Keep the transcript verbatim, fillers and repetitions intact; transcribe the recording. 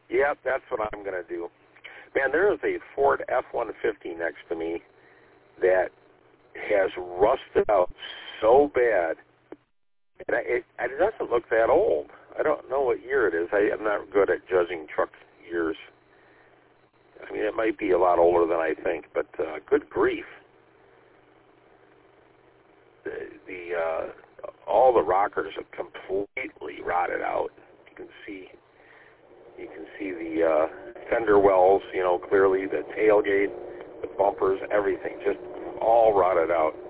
Yep, that's what I'm going to do. Man, there is a Ford F one fifty next to me that has rusted out so bad. And it, it doesn't look that old. I don't know what year it is. I, I'm not good at judging truck years. I mean, it might be a lot older than I think, but uh, good grief. The, the uh, all the rockers are completely rotted out. You can see, you can see the uh, fender wells, you know, clearly, the tailgate, the bumpers, everything, just all rotted out.